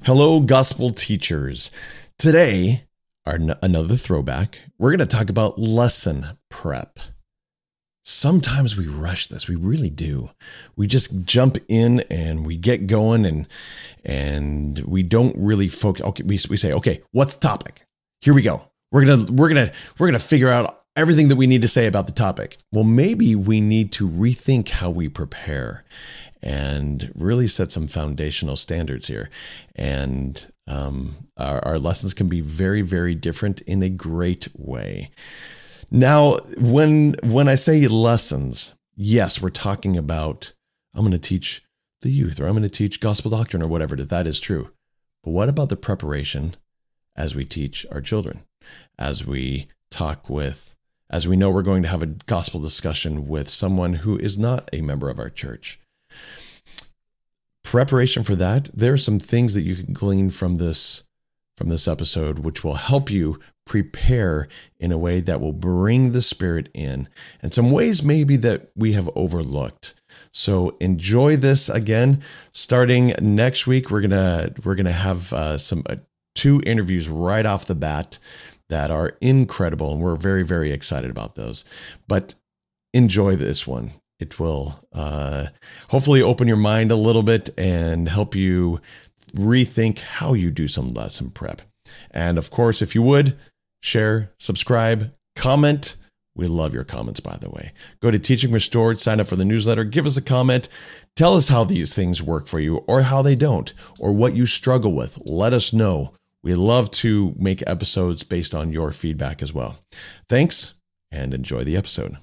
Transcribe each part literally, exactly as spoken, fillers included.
Hello, gospel teachers. Today, our another throwback, we're going to talk about lesson prep. Sometimes we rush this. We really do. We just jump in and we get going and and we don't really focus. Okay, we, we say, okay, what's the topic? Here we go. We're gonna we're gonna we're gonna figure out everything that we need to say about the topic. Well, maybe we need to rethink how we prepare and really set some foundational standards here. And um, our, our lessons can be very, very different in a great way. Now, when when I say lessons, yes, we're talking about, I'm going to teach the youth, or I'm going to teach gospel doctrine, or whatever. That is true. But what about the preparation as we teach our children, as we talk with, as we know we're going to have a gospel discussion with someone who is not a member of our church? Preparation for that, there are some things that you can glean from this from this episode, which will help you prepare in a way that will bring the Spirit in, and some ways maybe that we have overlooked. So enjoy this. Again, starting next week, we're gonna we're gonna have uh, some uh, two interviews right off the bat that are incredible, and we're very very excited about those. But enjoy this one. It will uh, hopefully open your mind a little bit and help you rethink how you do some lesson prep. And of course, if you would, share, subscribe, comment. We love your comments, by the way. Go to Teaching Restored, sign up for the newsletter, give us a comment. Tell us how these things work for you or how they don't, or what you struggle with. Let us know. We love to make episodes based on your feedback as well. Thanks, and enjoy the episode.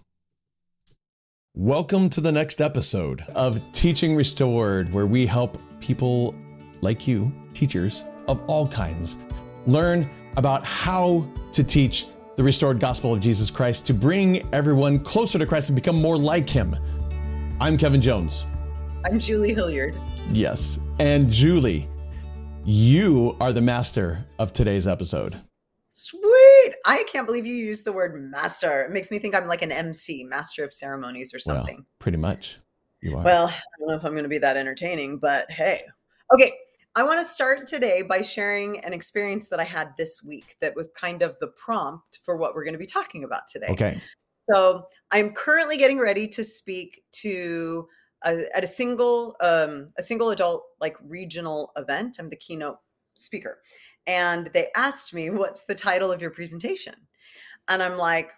Welcome to the next episode of Teaching Restored, where we help people like you, teachers of all kinds, learn about how to teach the restored gospel of Jesus Christ to bring everyone closer to Christ and become more like him. I'm Kevin Jones. I'm Julie Hilliard. Yes. And Julie, you are the master of today's episode. Sweet. I can't believe you used the word master. It makes me think I'm like an M C, master of ceremonies or something. Well, pretty much. You are. Well, I don't know if I'm going to be that entertaining, but hey. Okay. I want to start today by sharing an experience that I had this week that was kind of the prompt for what we're going to be talking about today. Okay. So I'm currently getting ready to speak to a, at a single, um, a single adult like regional event. I'm the keynote speaker. And they asked me, what's the title of your presentation? And I'm like,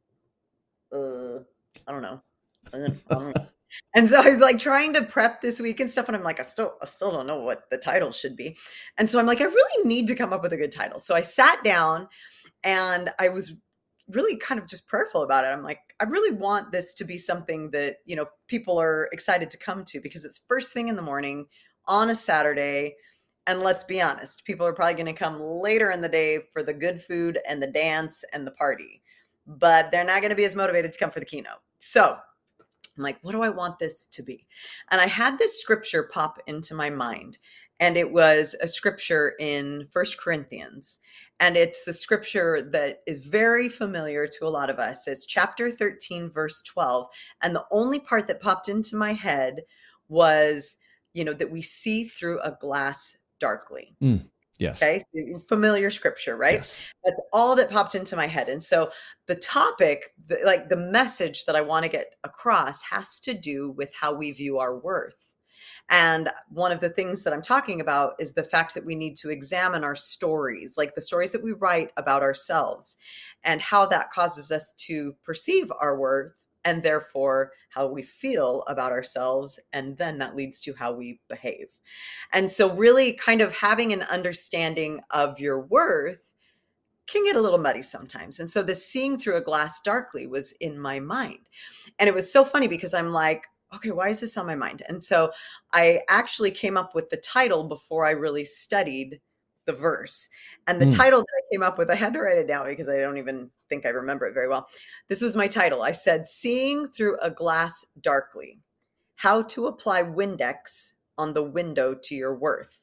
uh, I don't know. I don't know. And so I was like trying to prep this week and stuff. And I'm like, I still, I still don't know what the title should be. And so I'm like, I really need to come up with a good title. So I sat down and I was really kind of just prayerful about it. I'm like, I really want this to be something that, you know, people are excited to come to because it's first thing in the morning on a Saturday. And let's be honest, people are probably going to come later in the day for the good food and the dance and the party, but they're not going to be as motivated to come for the keynote. So I'm like, what do I want this to be? And I had this scripture pop into my mind, and it was a scripture in First Corinthians. And it's the scripture that is very familiar to a lot of us. It's chapter thirteen, verse twelve. And the only part that popped into my head was, you know, that we see through a glass darkly. Mm, yes. Okay. So familiar scripture, right? Yes. That's all that popped into my head. And so the topic, the, like the message that I want to get across has to do with how we view our worth. And one of the things that I'm talking about is the fact that we need to examine our stories, like the stories that we write about ourselves, and how that causes us to perceive our worth, and therefore how we feel about ourselves. And then that leads to how we behave. And so really kind of having an understanding of your worth can get a little muddy sometimes. And so the seeing through a glass darkly was in my mind. And it was so funny because I'm like, okay, why is this on my mind? And so I actually came up with the title before I really studied the verse. And the mm. title that I came up with, I had to write it down because I don't even think I remember it very well. This was my title. I said, Seeing Through a Glass Darkly, How to Apply Windex on the Window to Your Worth.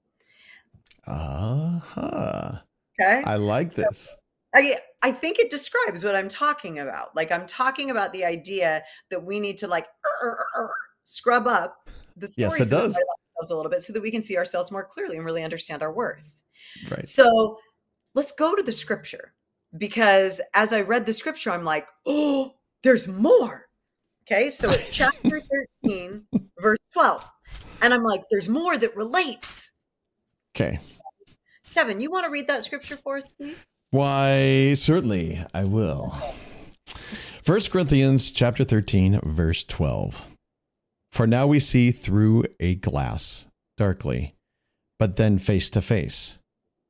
Uh-huh. Okay. I like this. I I think it describes what I'm talking about. Like I'm talking about the idea that we need to like er, er, er, scrub up the stories yes, it does. ourselves a little bit so that we can see ourselves more clearly and really understand our worth. Right. So let's go to the scripture, because as I read the scripture, I'm like, oh, there's more. Okay. So it's chapter thirteen, verse twelve. And I'm like, there's more that relates. Okay. Kevin, you want to read that scripture for us, please? Why, certainly I will. First Corinthians chapter thirteen, verse twelve. For now we see through a glass, darkly, but then face to face.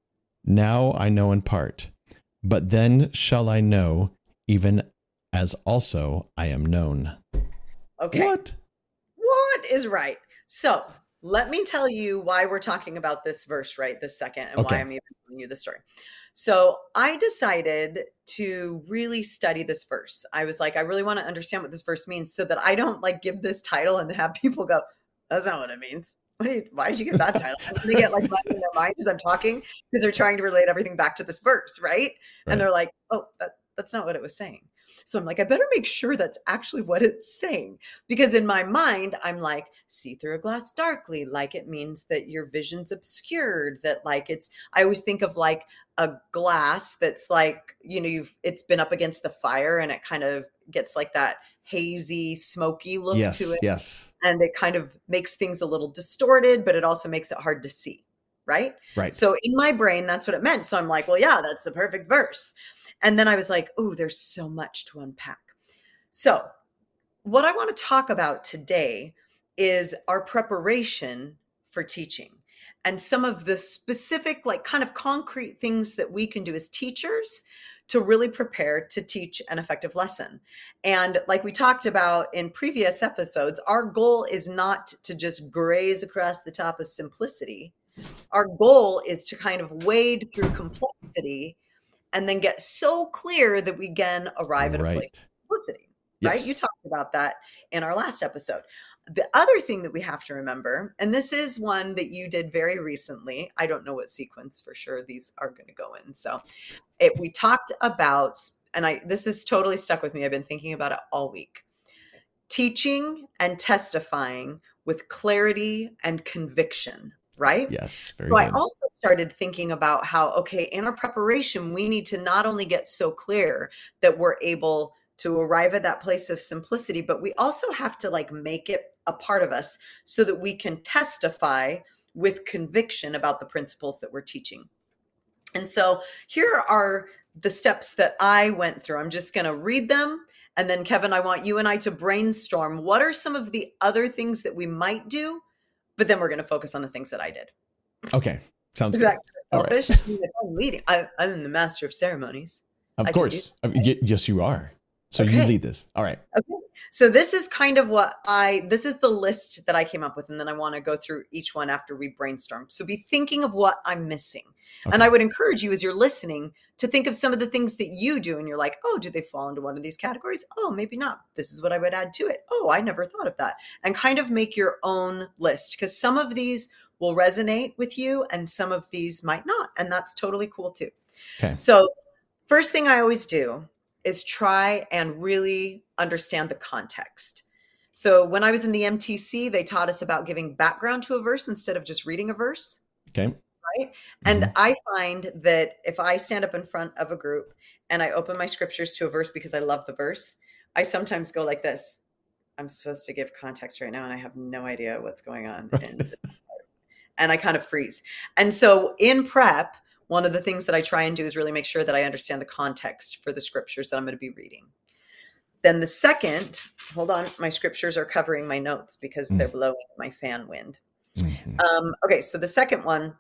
Now I know in part, but then shall I know, even as also I am known. Okay. What? What is right? So let me tell you why we're talking about this verse right this second, and Okay. why I'm even telling you the story. So I decided to really study this verse. I was like, I really want to understand what this verse means so that I don't like give this title and have people go, that's not what it means. What do you, why did you give that title? And they get like mud in their mind as I'm talking, because they're trying to relate everything back to this verse, right? Right. And they're like, oh, that, that's not what it was saying. So I'm like, I better make sure that's actually what it's saying. Because in my mind, I'm like, see through a glass darkly, like it means that your vision's obscured, that like it's, I always think of like a glass that's like, you know, you've, it's been up against the fire and it kind of gets like that hazy, smoky look Yes, to it. yes. And it kind of makes things a little distorted, but it also makes it hard to see. Right. Right. So in my brain, that's what it meant. So I'm like, well, yeah, that's the perfect verse. And then I was like, oh, there's so much to unpack. So what I want to talk about today is our preparation for teaching and some of the specific, like kind of concrete things that we can do as teachers to really prepare to teach an effective lesson. And like we talked about in previous episodes, our goal is not to just graze across the top of simplicity. Our goal is to kind of wade through complexity and then get so clear that we again arrive at a Right. place of simplicity, Yes. right? You talked about that in our last episode. The other thing that we have to remember, and this is one that you did very recently, I don't know what sequence for sure these are going to go in. So it, we talked about, and I this is totally stuck with me. I've been thinking about it all week. Teaching and testifying with clarity and conviction, right? Yes. Very So I good. also started thinking about how, okay, in our preparation, we need to not only get so clear that we're able to arrive at that place of simplicity, but we also have to like make it a part of us so that we can testify with conviction about the principles that we're teaching. And so here are the steps that I went through. I'm just going to read them. And then Kevin, I want you and I to brainstorm what are some of the other things that we might do, but then we're going to focus on the things that I did. Okay. Sounds Is good. that All right. selfish? I mean, if I'm leading. I, I'm the master of ceremonies. Of I can course. I mean, y- yes, you are. So you Okay. lead this. All right. Okay. So this is kind of what I, this is the list that I came up with. And then I want to go through each one after we brainstorm. So be thinking of what I'm missing. Okay. And I would encourage you as you're listening to think of some of the things that you do. And you're like, oh, do they fall into one of these categories? Oh, maybe not. This is what I would add to it. Oh, I never thought of that. And kind of make your own list, because some of these will resonate with you and some of these might not. And that's totally cool too. Okay. So first thing I always do is try and really understand the context. So when I was in the M T C, they taught us about giving background to a verse instead of just reading a verse. Okay. Right. And I find that if I stand up in front of a group and I open my scriptures to a verse because I love the verse, I sometimes go like this. I'm supposed to give context right now and I have no idea what's going on. And, and I kind of freeze. And so in prep, one of the things that I try and do is really make sure that I understand the context for the scriptures that I'm going to be reading. Then the second, hold on, my scriptures are covering my notes because they're blowing my fan wind. Mhm. Um, okay, so the second one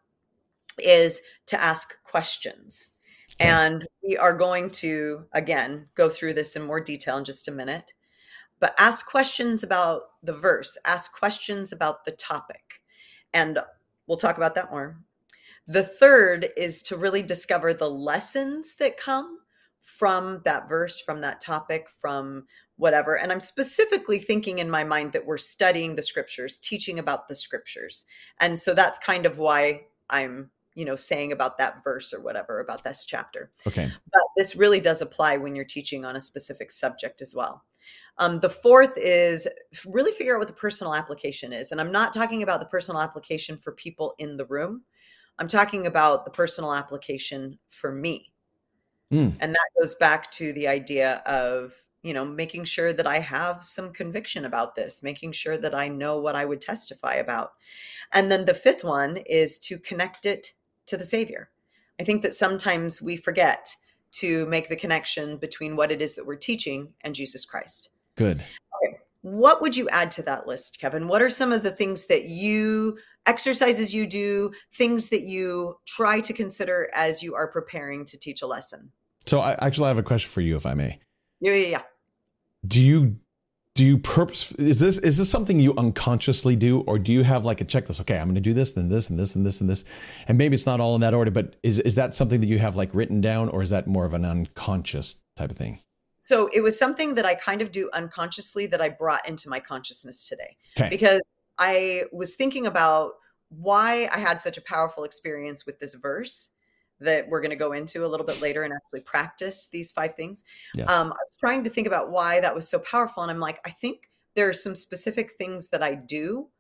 is to ask questions. Okay. And we are going to, again, go through this in more detail in just a minute. But ask questions about the verse, ask questions about the topic. And we'll talk about that more. The third is to really discover the lessons that come from that verse, from that topic, from whatever. And I'm specifically thinking in my mind that we're studying the scriptures, teaching about the scriptures. And so that's kind of why I'm, you know, saying about that verse or whatever, about this chapter. Okay. But this really does apply when you're teaching on a specific subject as well. Um, the fourth is really figure out what the personal application is. And I'm not talking about the personal application for people in the room. I'm talking about the personal application for me. Mm. And that goes back to the idea of, you know, making sure that I have some conviction about this, making sure that I know what I would testify about. And then the fifth one is to connect it to the Savior. I think that sometimes we forget to make the connection between what it is that we're teaching and Jesus Christ. Good. Okay. What would you add to that list, Kevin? What are some of the things that you, exercises you do, things that you try to consider as you are preparing to teach a lesson? So I actually have a question for you, if I may. Yeah, yeah, yeah. Do you do you purpose? Is this is this something you unconsciously do, or do you have like a checklist? Okay, I'm going to do this, then this, and this, and this, and this, and maybe it's not all in that order. But is is that something that you have like written down, or is that more of an unconscious type of thing? So it was something that I kind of do unconsciously that I brought into my consciousness today, okay. Because I was thinking about why I had such a powerful experience with this verse that we're going to go into a little bit later and actually practice these five things. Yes. Um, I was trying to think about why that was so powerful. And I'm like, I think there are some specific things that I do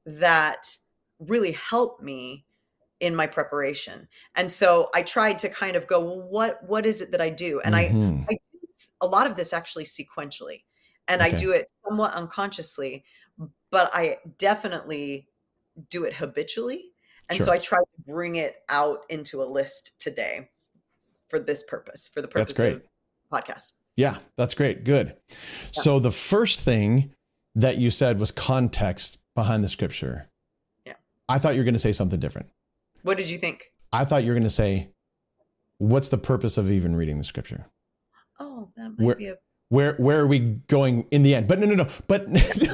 that really help me in my preparation. And so I tried to kind of go, well, what, what is it that I do? And mm-hmm. I, I do a lot of this actually sequentially, and okay. I do it somewhat unconsciously, but I definitely do it habitually. And sure. So I tried to bring it out into a list today for this purpose, for the purpose that's great. Of podcast. Yeah, that's great. Good. Yeah. So the first thing that you said was context behind the scripture. Yeah. I thought you were going to say something different. What did you think? I thought you were going to say, what's the purpose of even reading the scripture? Oh, that might where, be a... Where, where are we going in the end? But no, no, no. But...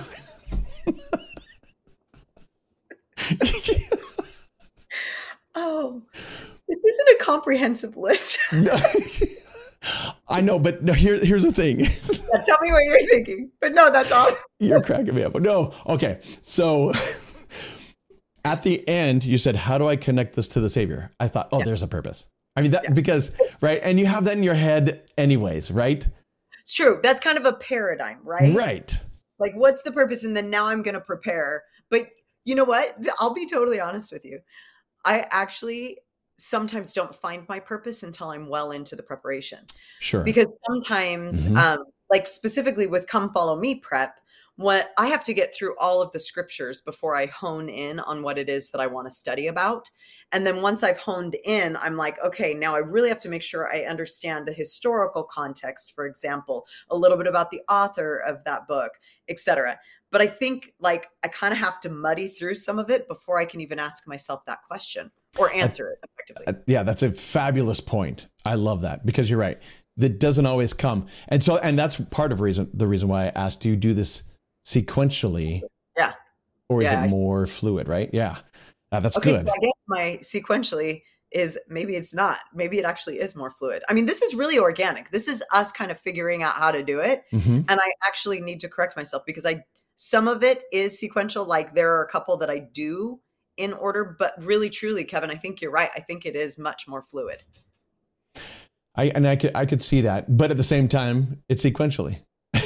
Oh, this isn't a comprehensive list. No, I know, but no, here, here's the thing. Yeah, tell me what you're thinking. But no, that's all. You're cracking me up. No, okay. So at the end, you said, how do I connect this to the Savior? I thought, oh, yeah. There's a purpose. I mean, that yeah. because, right? And you have that in your head anyways, right? It's true. That's kind of a paradigm, right? Right. Like, what's the purpose? And then now I'm going to prepare. But you know what? I'll be totally honest with you. I actually sometimes don't find my purpose until I'm well into the preparation. Sure. Because sometimes, mm-hmm. um, like specifically with Come Follow Me prep, what I have to get through all of the scriptures before I hone in on what it is that I want to study about. And then once I've honed in, I'm like, okay, now I really have to make sure I understand the historical context, for example, a little bit about the author of that book, et cetera. But I think like I kind of have to muddy through some of it before I can even ask myself that question or answer it effectively. Uh, yeah, that's a fabulous point. I love that because you're right. That doesn't always come. And so, and that's part of reason the reason why I asked, do you do this sequentially? Yeah. Or is yeah, it more fluid, right? Yeah. Uh, that's okay, good. So I guess my sequentially is maybe it's not. Maybe it actually is more fluid. I mean, this is really organic. This is us kind of figuring out how to do it. Mm-hmm. And I actually need to correct myself because I some of it is sequential. Like there are a couple that I do in order, but really, truly, Kevin, I think you're right. I think it is much more fluid. I and I could I could see that, but at the same time, it's sequentially.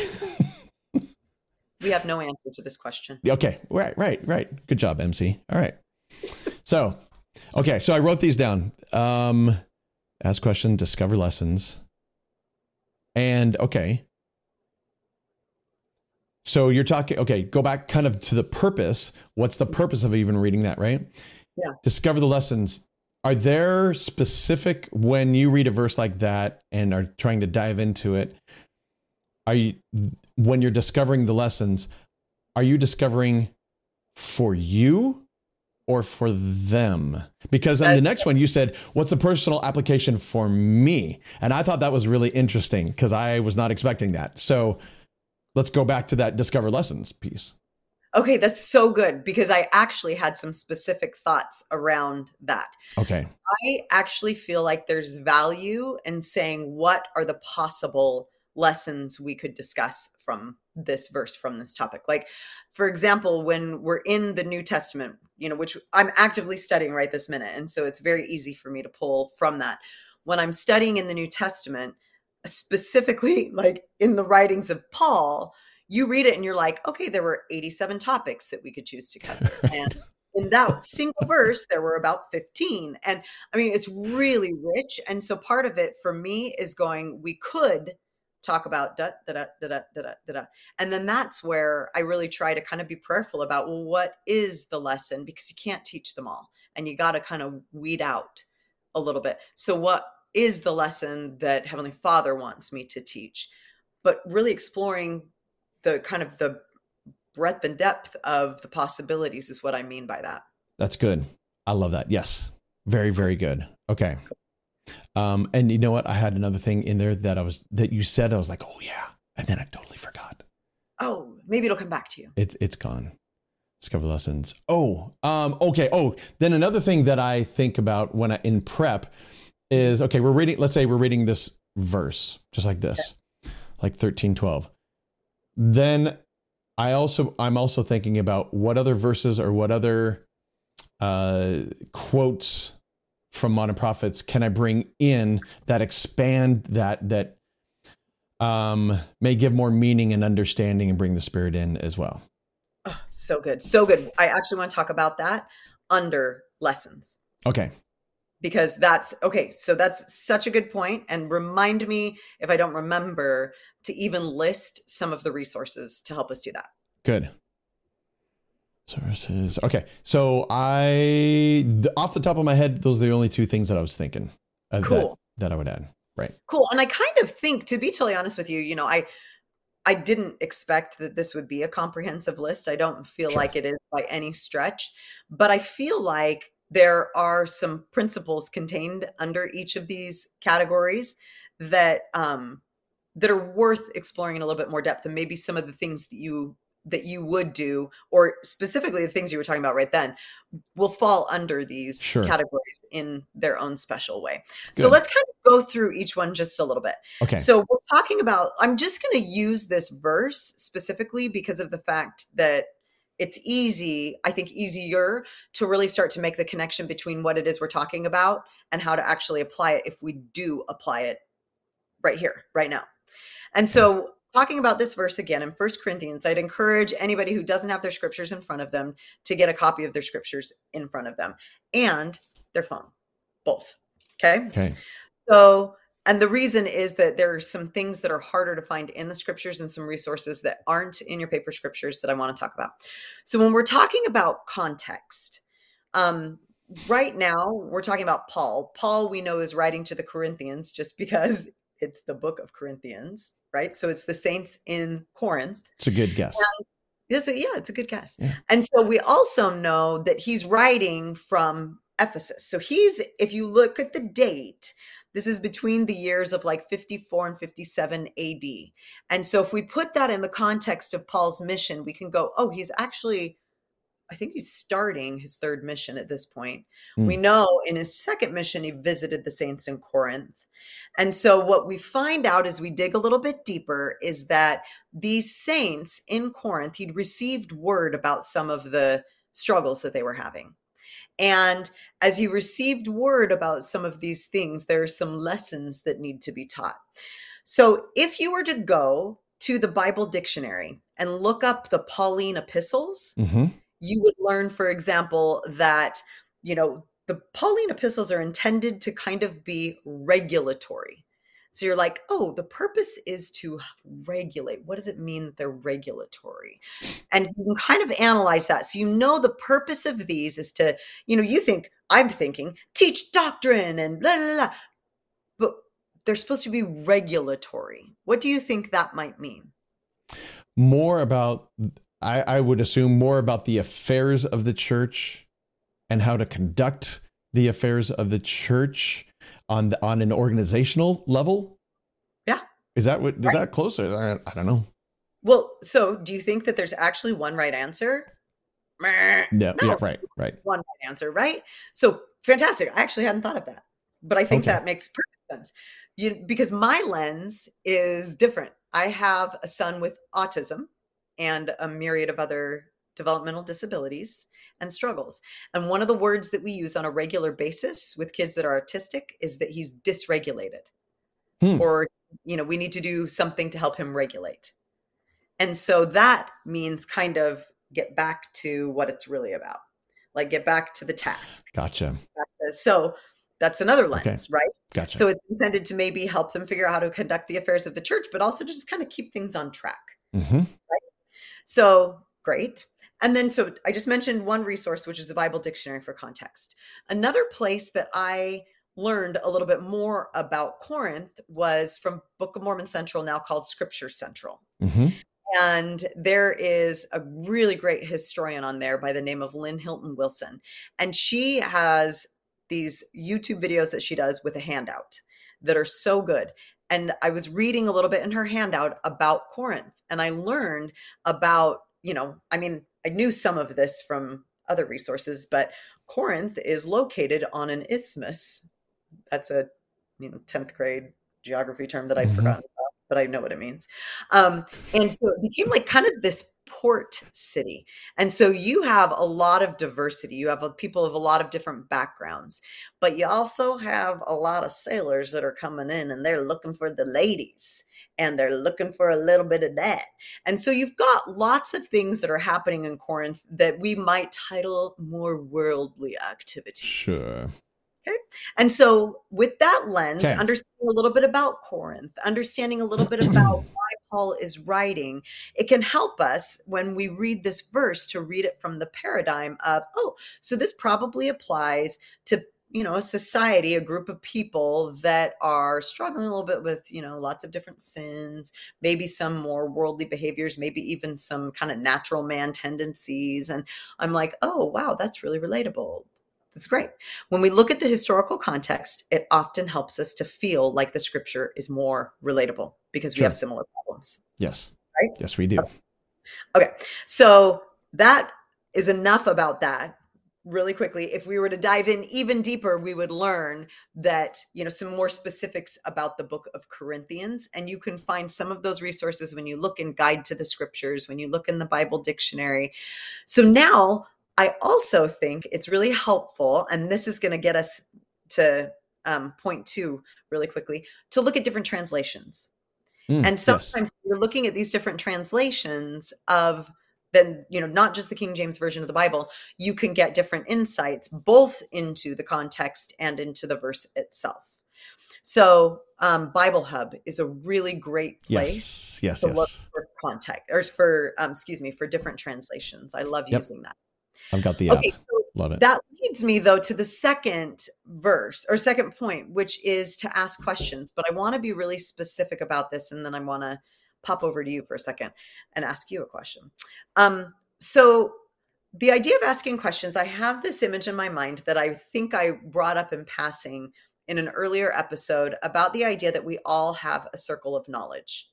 We have no answer to this question. Okay, right, right, right. Good job, M C. All right. So, okay, so I wrote these down. Um, ask question, discover lessons, and okay. So you're talking, okay, go back kind of to the purpose. What's the purpose of even reading that, right? Yeah. Discover the lessons. Are there specific, when you read a verse like that and are trying to dive into it, are you, when you're discovering the lessons, are you discovering for you or for them? Because on the next one, you said, what's the personal application for me? And I thought that was really interesting because I was not expecting that. So let's go back to that discover lessons piece. Okay, that's so good because I actually had some specific thoughts around that. Okay. I actually feel like there's value in saying what are the possible lessons we could discuss from this verse, from this topic. Like, for example, when we're in the New Testament, you know, which I'm actively studying right this minute. And so it's very easy for me to pull from that. When I'm studying in the New Testament, specifically like in the writings of Paul, you read it and you're like, okay, there were eighty-seven topics that we could choose to cover. And in that single verse, there were about fifteen. And I mean, it's really rich. And so part of it for me is going, we could talk about da da da da da da da da. And then that's where I really try to kind of be prayerful about, well, what is the lesson? Because you can't teach them all. And you got to kind of weed out a little bit. So what is the lesson that Heavenly Father wants me to teach? But really exploring the kind of the breadth and depth of the possibilities is what I mean by that. That's good. I love that. Yes. Very, very good. Okay. Um, and you know what? I had another thing in there that I was, that you said, I was like, oh yeah. And then I totally forgot. Oh, maybe it'll come back to you. It's, it's gone. Discover lessons. Oh, um, okay. Oh, then another thing that I think about when I, in prep is, okay, we're reading, let's say we're reading this verse, just like this, okay. Like thirteen twelve. Then I also, I'm also thinking about what other verses or what other uh, quotes from modern prophets can I bring in that expand that, that um, may give more meaning and understanding and bring the Spirit in as well. Oh, so good. So good. I actually want to talk about that under lessons. Okay. Because that's okay. So that's such a good point. And remind me if I don't remember to even list some of the resources to help us do that. Good. Sources. Okay. So I, off the top of my head, those are the only two things that I was thinking uh, cool. that, that I would add. Right. Cool. And I kind of think, to be totally honest with you, you know, I, I didn't expect that this would be a comprehensive list. I don't feel sure. like it is by any stretch, but I feel like there are some principles contained under each of these categories that um, that are worth exploring in a little bit more depth, and maybe some of the things that you that you would do, or specifically the things you were talking about right then, will fall under these sure. categories in their own special way. Good. So let's kind of go through each one just a little bit. Okay. So we're talking about, I'm just going to use this verse specifically because of the fact that it's easy, I think easier to really start to make the connection between what it is we're talking about and how to actually apply it if we do apply it right here, right now. And so talking about this verse again in First Corinthians, I'd encourage anybody who doesn't have their scriptures in front of them to get a copy of their scriptures in front of them and their phone, both. Okay. Okay. So, and the reason is that there are some things that are harder to find in the scriptures and some resources that aren't in your paper scriptures that I want to talk about. So when we're talking about context, um, right now we're talking about Paul. Paul, we know, is writing to the Corinthians just because it's the book of Corinthians, right? So it's the saints in Corinth. It's a good guess. And it's a, yeah, it's a good guess. Yeah. And so we also know that he's writing from Ephesus. So he's, if you look at the date, this is between the years of like fifty-four and fifty-seven A D. And so if we put that in the context of Paul's mission, we can go, oh, he's actually, I think he's starting his third mission at this point. Mm. We know in his second mission, he visited the saints in Corinth. And so what we find out as we dig a little bit deeper is that these saints in Corinth, he'd received word about some of the struggles that they were having. And as he received word about some of these things, there are some lessons that need to be taught. So if you were to go to the Bible dictionary and look up the Pauline epistles, mm-hmm. you would learn, for example, that, you know, the Pauline epistles are intended to kind of be regulatory. So you're like, oh, the purpose is to regulate. What does it mean that they're regulatory? And you can kind of analyze that. So you know the purpose of these is to, you know, you think, I'm thinking, teach doctrine and blah, blah, blah. But they're supposed to be regulatory. What do you think that might mean? More about, I, I would assume more about the affairs of the church and how to conduct the affairs of the church on the, on an organizational level. Yeah. Is that what, is right. that closer? I, I don't know. Well, so do you think that there's actually one right answer? No, no. Yeah, right, right. One right answer, right? So fantastic. I actually hadn't thought of that, but I think okay. that makes perfect sense. You, because my lens is different. I have a son with autism and a myriad of other developmental disabilities and struggles. And one of the words that we use on a regular basis with kids that are autistic is that he's dysregulated, hmm. or, you know, we need to do something to help him regulate. And so that means kind of get back to what it's really about, like get back to the task. Gotcha. So that's another lens, Okay. right? Gotcha. So it's intended to maybe help them figure out how to conduct the affairs of the church, but also to just kind of keep things on track. Mm-hmm. Right? So great. And then, so I just mentioned one resource, which is the Bible Dictionary for Context. Another place that I learned a little bit more about Corinth was from Book of Mormon Central, now called Scripture Central. Mm-hmm. And there is a really great historian on there by the name of Lynn Hilton Wilson. And she has these YouTube videos that she does with a handout that are so good. And I was reading a little bit in her handout about Corinth, and I learned about, you know, I mean, I knew some of this from other resources, but Corinth is located on an isthmus. That's a, you know, tenth grade geography term that I'd mm-hmm. forgotten about, but I know what it means. Um, and so it became like kind of this port city. And so you have a lot of diversity. You have people of a lot of different backgrounds, but you also have a lot of sailors that are coming in and they're looking for the ladies and they're looking for a little bit of that. And so you've got lots of things that are happening in Corinth that we might title more worldly activities. Sure. Okay. And so with that lens, okay. understanding a little bit about Corinth, understanding a little bit about why Paul is writing, it can help us when we read this verse to read it from the paradigm of, oh, so this probably applies to, you know, a society, a group of people that are struggling a little bit with, you know, lots of different sins, maybe some more worldly behaviors, maybe even some kind of natural man tendencies. And I'm like, oh, wow, that's really relatable. That's great. When we look at the historical context, it often helps us to feel like the scripture is more relatable because we sure. have similar problems. Yes. Right? Yes, we do. Okay. okay. So that is enough about that. Really quickly, if we were to dive in even deeper, we would learn that, you know, some more specifics about the book of Corinthians. And you can find some of those resources when you look in Guide to the Scriptures, when you look in the Bible Dictionary. So now I also think it's really helpful, and this is going to get us to um, point two really quickly, to look at different translations. Mm, and sometimes yes. you're looking at these different translations of then, you know, not just the King James Version of the Bible, you can get different insights both into the context and into the verse itself. So um, Bible Hub is a really great place yes, yes, to yes. look for context, or for, um, excuse me, for different translations. I love yep. using that. I've got the app. Okay, so love it. That leads me, though, to the second verse or second point, which is to ask questions. But I want to be really specific about this, and then I want to pop over to you for a second and ask you a question. Um, so the idea of asking questions, I have this image in my mind that I think I brought up in passing in an earlier episode about the idea that we all have a circle of knowledge.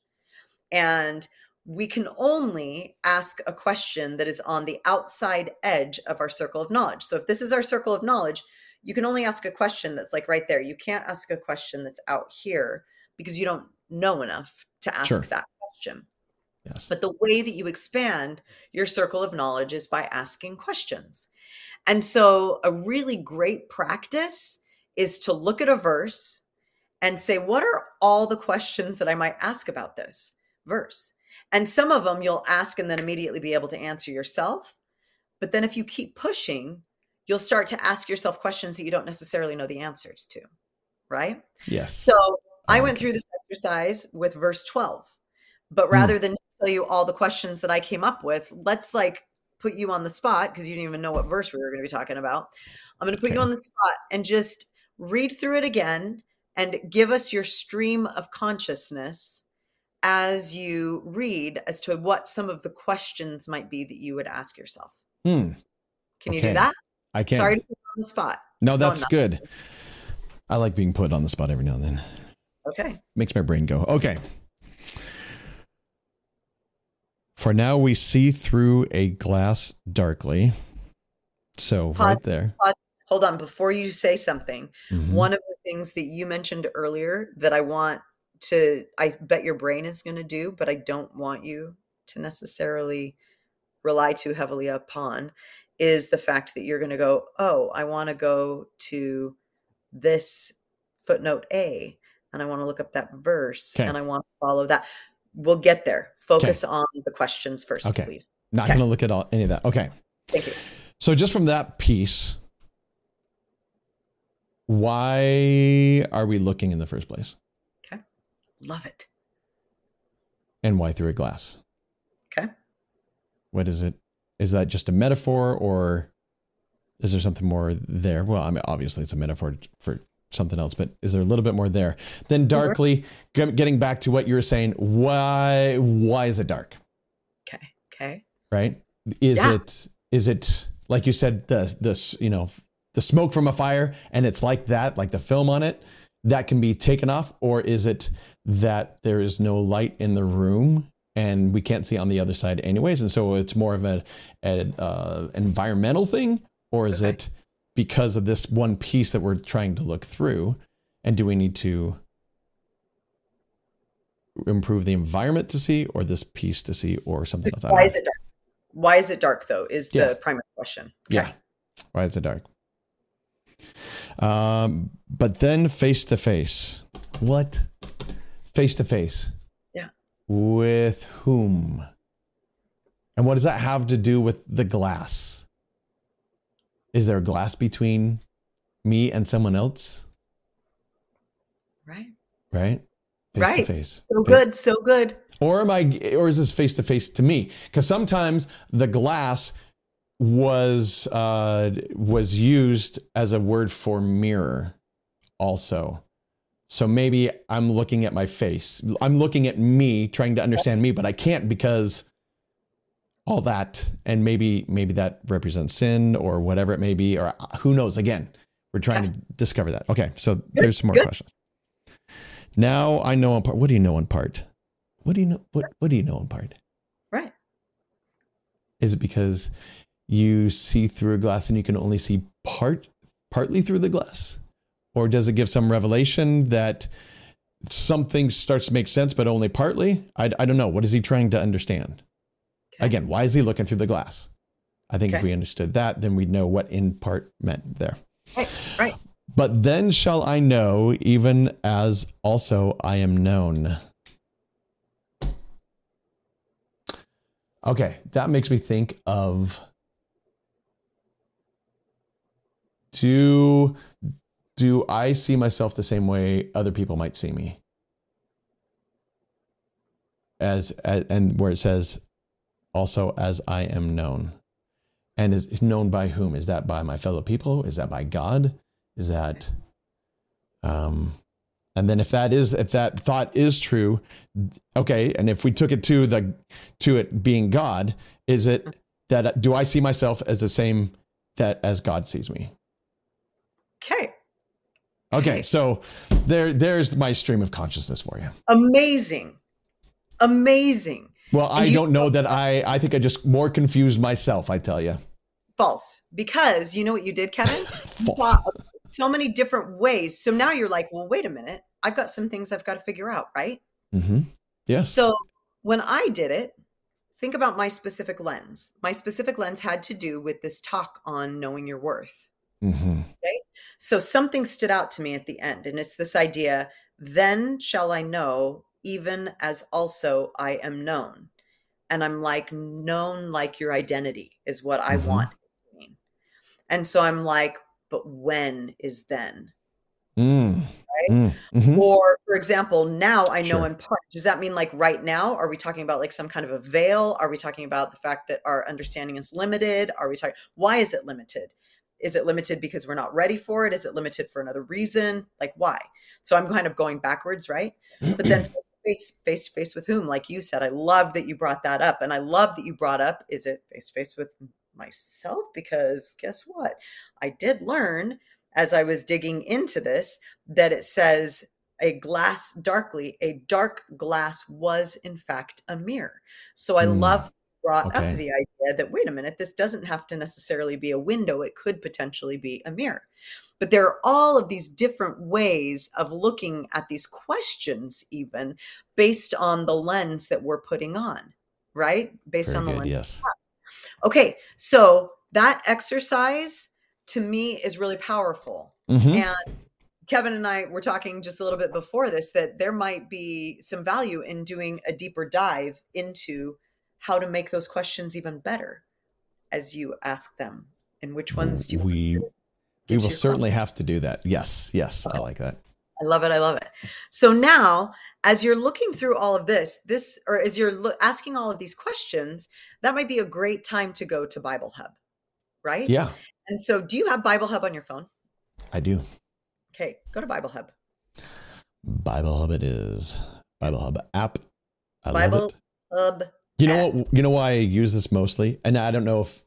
And we can only ask a question that is on the outside edge of our circle of knowledge. So if this is our circle of knowledge, you can only ask a question that's like right there. You can't ask a question that's out here because you don't know enough to ask sure. that question. Yes. But the way that you expand your circle of knowledge is by asking questions. And so a really great practice is to look at a verse and say, what are all the questions that I might ask about this verse? And some of them you'll ask and then immediately be able to answer yourself. But then if you keep pushing, you'll start to ask yourself questions that you don't necessarily know the answers to, right? Yes. So I, I went like through this exercise with verse twelve, but rather mm. than tell you all the questions that I came up with, let's like put you on the spot because you didn't even know what verse we were going to be talking about. I'm going to put okay. you on the spot and just read through it again and give us your stream of consciousness as you read as to what some of the questions might be that you would ask yourself. Hmm. Can you okay. do that? I can. Sorry to put you on the spot. No, that's good. I like being put on the spot every now and then. Okay. Makes my brain go. Okay. For now we see through a glass darkly. So pause, right there. Pause. Hold on. Before you say something, mm-hmm. one of the things that you mentioned earlier that I want to, I bet your brain is going to do, but I don't want you to necessarily rely too heavily upon, is the fact that you're going to go, oh, I want to go to this footnote A and I want to look up that verse okay. and I want to follow that. we'll get there. Focus okay. on the questions first, okay. please. Not okay. going to look at all, any of that. Okay. Thank you. So just from that piece, why are we looking in the first place? Okay. Love it. And why through a glass? Okay. What is it? Is that just a metaphor, or is there something more there? Well, I mean, obviously it's a metaphor for something else, but is there a little bit more there? Then darkly, sure. getting back to what you were saying, why, why is it dark? Okay. Okay. Right. Is yeah. it, is it like you said, the, the, you know, the smoke from a fire, and it's like that, like the film on it, that can be taken off? Or is it that there is no light in the room and we can't see on the other side anyways? And so it's more of a, an uh, environmental thing, or is okay. it because of this one piece that we're trying to look through? And do we need to improve the environment to see, or this piece to see, or something else? Why is it dark? Why is it dark though, is yeah. the primary question. Okay. Yeah. Why is it dark? Um, but then face to face. What? Face to face. Yeah. With whom? And what does that have to do with the glass? Is there a glass between me and someone else? Right. Right. Face right. to face. So face. good. So good. Or am I, or is this face to face to me? Because sometimes the glass was uh, was used as a word for mirror also. So maybe I'm looking at my face. I'm looking at me, trying to understand me, but I can't because all that. And maybe maybe that represents sin or whatever it may be, or who knows? Again, we're trying yeah. to discover that. Okay, so good. There's some more good. questions. Now I know on part. What do you know on part? What do you know? What What do you know on part? Right. Is it because you see through a glass and you can only see part, partly through the glass? Or does it give some revelation that something starts to make sense, but only partly? I, I don't know. What is he trying to understand? Okay. Again, why is he looking through the glass? I think okay. if we understood that, then we'd know what in part meant there. Right, right. But then shall I know, even as also I am known. Okay, that makes me think of, do, do I see myself the same way other people might see me? As, as and where it says, also as I am known. And is known by whom? Is that by my fellow people? Is that by God? Is that, um, and then if that is, if that thought is true, okay. And if we took it to the, to it being God, is it that, do I see myself as the same that as God sees me? Okay. Okay. So there, there's my stream of consciousness for you. Amazing. Amazing. Well, I you, don't know that I, I think I just more confused myself, I tell you. False. Because you know what you did, Kevin? False. So many different ways. So now you're like, well, wait a minute. I've got some things I've got to figure out, right? Mm-hmm. Yes. So when I did it, think about my specific lens. My specific lens had to do with this talk on knowing your worth. Mm-hmm. Okay. So something stood out to me at the end, and it's this idea, then shall I know, even as also I am known. And I'm like, known like your identity is what I mm-hmm. want. And so I'm like, but when is then? Mm. Right? Mm. Mm-hmm. Or for example, now I know Sure. in part. Does that mean like right now? Are we talking about like some kind of a veil? Are we talking about the fact that our understanding is limited? Are we talking, why is it limited? Is it limited because we're not ready for it? Is it limited for another reason? Like why? So I'm kind of going backwards, right? But then face face to face with whom? Like you said, I love that you brought that up. And I love that you brought up, is it face to face with myself? Because guess what? I did learn as I was digging into this that it says a glass darkly, a dark glass was in fact a mirror. So I mm, love brought okay. up the idea that, wait a minute, this doesn't have to necessarily be a window. It could potentially be a mirror. But there are all of these different ways of looking at these questions, even based on the lens that we're putting on, right? Based Very on the good, lens. yes. Okay, so that exercise to me is really powerful. Mm-hmm. And Kevin and I were talking just a little bit before this that there might be some value in doing a deeper dive into how to make those questions even better as you ask them. And which ones do you we want we will certainly have to do that. Yes, yes, okay. I like that. I love it. I love it. So now, as you're looking through all of this, this or as you're lo- asking all of these questions, that might be a great time to go to Bible Hub, right? Yeah. And so, do you have Bible Hub on your phone? I do. Okay, go to Bible Hub. Bible Hub it is. Bible Hub app. I Bible love it. Hub. You know app. what? You know why I use this mostly, and I don't know if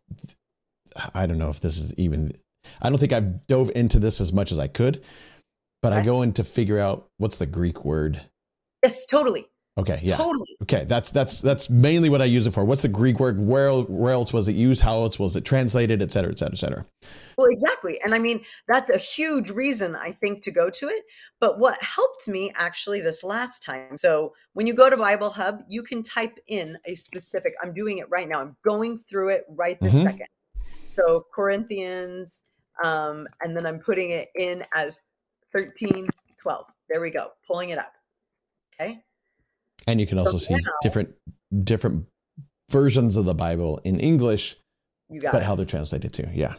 I don't know if this is even. I don't think I've dove into this as much as I could, but okay. I go in to figure out what's the Greek word. Yes, totally. Okay. Yeah. Totally. Okay. That's that's that's mainly what I use it for. What's the Greek word? Where where else was it used? How else was it translated? Et cetera. Et cetera. Et cetera. Well, exactly. And I mean, that's a huge reason I think to go to it. But what helped me actually this last time. So when you go to Bible Hub, you can type in a specific, I'm doing it right now. I'm going through it right this mm-hmm. second. So Corinthians, um, and then I'm putting it in as thirteen twelve. There we go. Pulling it up. Okay. And you can also so see now, different, different versions of the Bible in English, you got but it. How they're translated too. Yeah.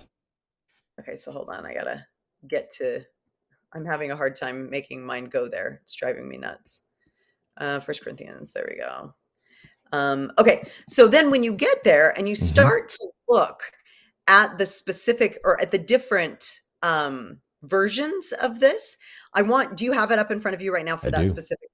Okay, so hold on. I gotta get to, I'm having a hard time making mine go there. It's driving me nuts. Uh, First Corinthians, there we go. Um, okay, so then when you get there and you start mm-hmm. to look at the specific or at the different um, versions of this, I want, do you have it up in front of you right now for I that do. specific?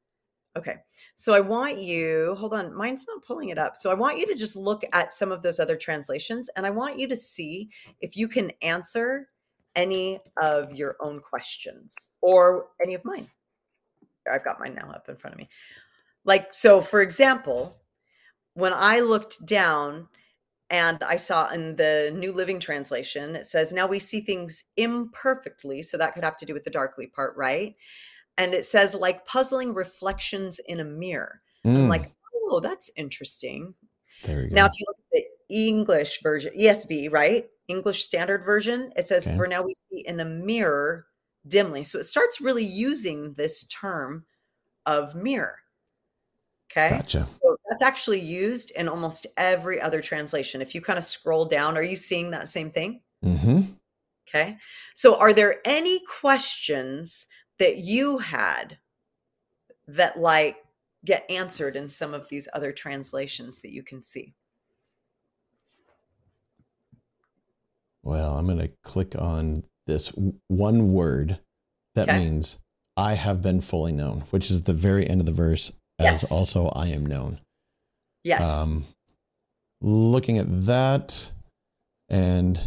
Okay, so I want you, hold on, mine's not pulling it up. So I want you to just look at some of those other translations and I want you to see if you can answer any of your own questions or any of mine. I've got mine now up in front of me. Like, so for example, when I looked down and I saw in the New Living Translation, it says, now we see things imperfectly. So that could have to do with the darkly part, right? And it says like puzzling reflections in a mirror. Mm. I'm like, oh, that's interesting. There you go. Now, if you look at the English version, E S V, right? English Standard Version, it says, okay. for now we see in a mirror dimly. So it starts really using this term of mirror. Okay. Gotcha. So that's actually used in almost every other translation. If you kind of scroll down, are you seeing that same thing? Mm-hmm. Okay. So are there any questions that you had that like get answered in some of these other translations that you can see? Well, I'm going to click on this one word that okay. means I have been fully known, which is the very end of the verse, as yes. also I am known. Yes. Um, looking at that and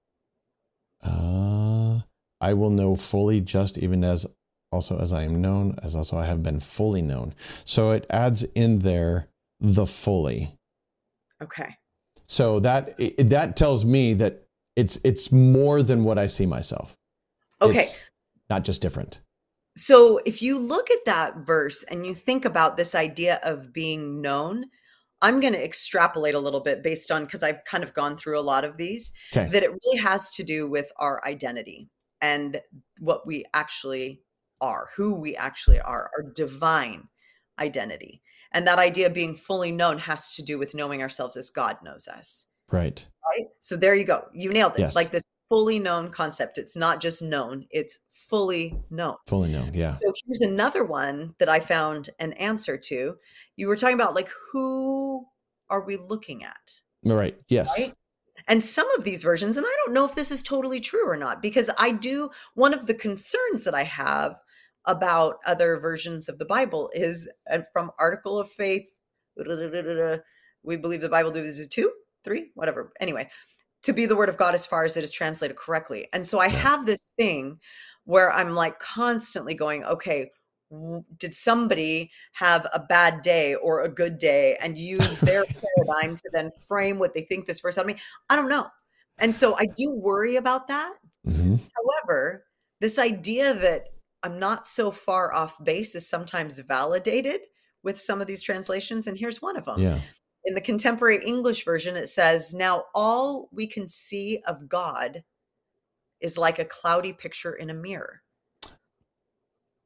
uh, I will know fully just even as also as I am known, as also I have been fully known. So it adds in there the fully. Okay. So that it, that tells me that it's it's more than what I see myself. Okay. It's not just different. So if you look at that verse and you think about this idea of being known, I'm going to extrapolate a little bit based on, because I've kind of gone through a lot of these, okay. that it really has to do with our identity and what we actually are, who we actually are, our divine identity. And that idea of being fully known has to do with knowing ourselves as God knows us. Right. Right. So there you go. You nailed it. Yes. Like this fully known concept. It's not just known, it's fully known. Fully known. Yeah. So here's another one that I found an answer to. You were talking about like, who are we looking at? Right. Yes. Right? And some of these versions, and I don't know if this is totally true or not, because I do, one of the concerns that I have about other versions of the Bible is, and from Article of Faith, we believe the Bible is two, three, whatever. Anyway, to be the word of God as far as it is translated correctly. And so I yeah. have this thing where I'm like constantly going, okay, did somebody have a bad day or a good day and use their paradigm to then frame what they think this verse out of me? I don't know. And so I do worry about that. Mm-hmm. However, this idea that I'm not so far off base is sometimes validated with some of these translations. And here's one of them. Yeah. In the contemporary English version, it says, now all we can see of God is like a cloudy picture in a mirror.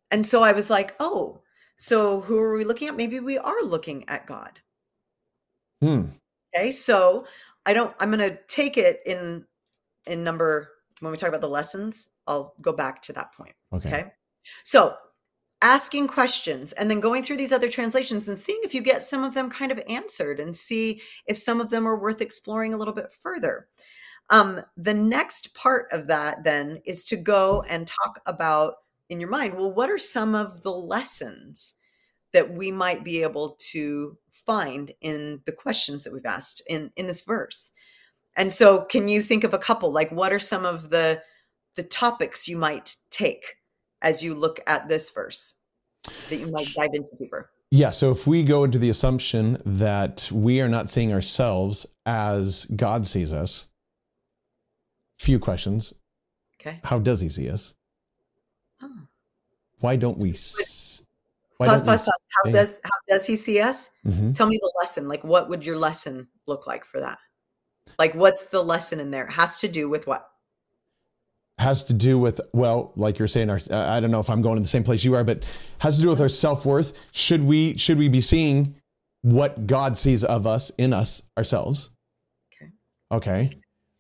And so I was like, oh, so who are we looking at? Maybe we are looking at God. Hmm. Okay. So I don't, I'm going to take it in, in number, when we talk about the lessons, I'll go back to that point. Okay. Okay. So asking questions and then going through these other translations and seeing if you get some of them kind of answered and see if some of them are worth exploring a little bit further. Um, the next part of that then is to go and talk about in your mind, well, what are some of the lessons that we might be able to find in the questions that we've asked in, in this verse? And so can you think of a couple, like what are some of the, the topics you might take as you look at this verse that you might dive into deeper? Yeah. So if we go into the assumption that we are not seeing ourselves as God sees us, few questions. Okay. How does he see us? Oh. Why don't we? S- why pause, don't pause, we pause. How say- does, how does he see us? Mm-hmm. Tell me the lesson. Like, what would your lesson look like for that? Like, what's the lesson in there? It has to do with what? Has to do with, well, like you're saying, our, I don't know if I'm going in the same place you are, but has to do with our self-worth. Should we, should we be seeing what God sees of us in us ourselves? Okay. Okay.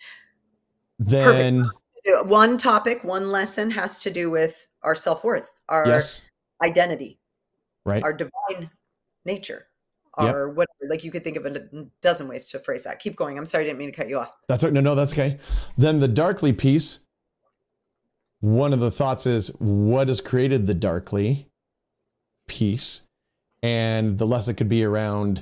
Then Perfect. One topic, one lesson has to do with our self-worth, our yes. identity, Right. our divine nature, Yep. or whatever. Like you could think of a dozen ways to phrase that. Keep going. I'm sorry, I didn't mean to cut you off. That's no, no, that's okay. Then the darkly piece. One of the thoughts is what has created the darkly piece, and the lesson could be around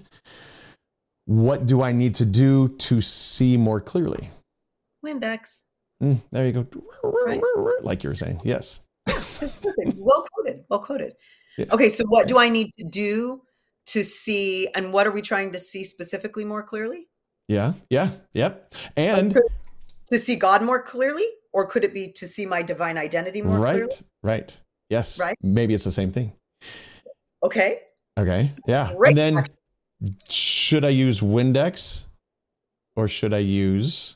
what do I need to do to see more clearly. Windex. Mm, there you go. Right. Like you were saying. Yes. Well quoted. Well quoted. Yeah. Okay, so what do I need to do to see, and what are we trying to see specifically more clearly? Yeah. Yeah. Yep. And to see God more clearly, or could it be to see my divine identity more right, clearly? Right. Yes. Right. Maybe it's the same thing. Okay. Okay. Yeah. Great. And then should I use Windex or should I use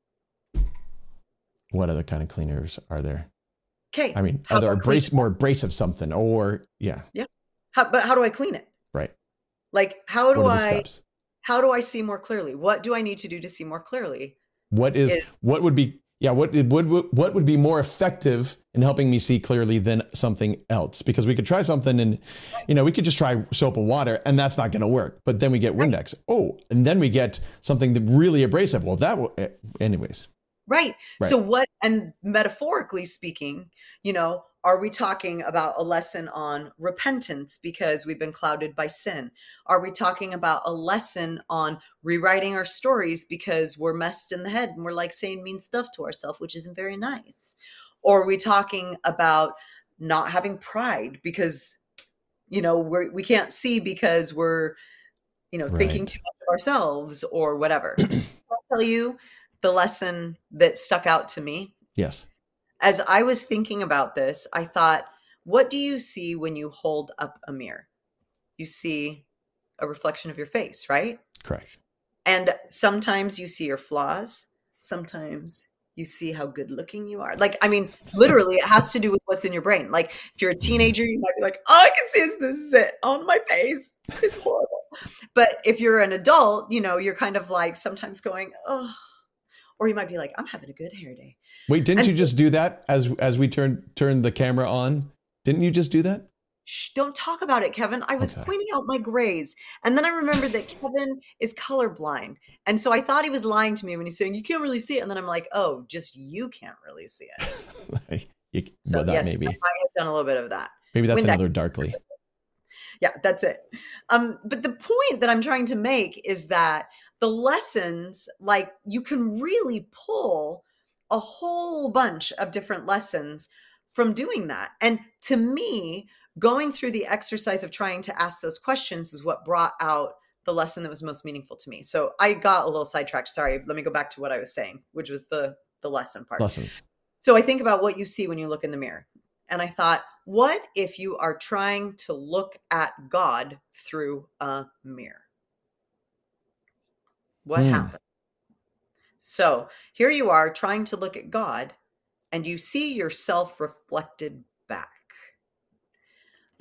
what other kind of cleaners are there? Okay. I mean, How are there about abrasive, clean- more abrasive something or yeah. Yeah. How, but how do I clean it? Right. Like, how do What are the I, steps? how do I see more clearly? What do I need to do to see more clearly? What is, is what would be, yeah, what would, what would be more effective in helping me see clearly than something else? Because we could try something and, you know, we could just try soap and water and that's not going to work. But then we get Windex. Oh, and then we get something that really abrasive. Well, that will, anyways. Right. Right. So what, and metaphorically speaking, you know, are we talking about a lesson on repentance because we've been clouded by sin? Are we talking about a lesson on rewriting our stories because we're messed in the head and we're like saying mean stuff to ourselves, which isn't very nice? Or are we talking about not having pride because, you know, we're, we can't see because we're, you know, Right. thinking too much of ourselves or whatever? I'll tell you the lesson that stuck out to me. Yes. As I was thinking about this, I thought, what do you see when you hold up a mirror? You see a reflection of your face, right? Correct. And sometimes you see your flaws. Sometimes you see how good looking you are. Like, I mean, literally, it has to do with what's in your brain. Like, if you're a teenager, you might be like, all I can see is this is it on my face. It's horrible. But if you're an adult, you know, you're kind of like sometimes going, oh, or you might be like, I'm having a good hair day. Wait, didn't And you so- just do that as as we turned turned the camera on? Didn't you just do that? Shh, don't talk about it, Kevin. I was Okay. pointing out my grays. And then I remembered that Kevin is colorblind. And so I thought he was lying to me when he's saying, you can't really see it. And then I'm like, oh, just you can't really see it. you, So well, that yes, maybe I might have done a little bit of that. maybe that's Windex. another darkly. Yeah, that's it. Um, but the point that I'm trying to make is that the lessons, like you can really pull a whole bunch of different lessons from doing that. And to me, going through the exercise of trying to ask those questions is what brought out the lesson that was most meaningful to me. So I got a little sidetracked. Sorry. Let me go back to what I was saying, which was the, the lesson part. Lessons. So I think about what you see when you look in the mirror. And I thought, what if you are trying to look at God through a mirror? What Hmm. happens? So here you are trying to look at God and you see yourself reflected back.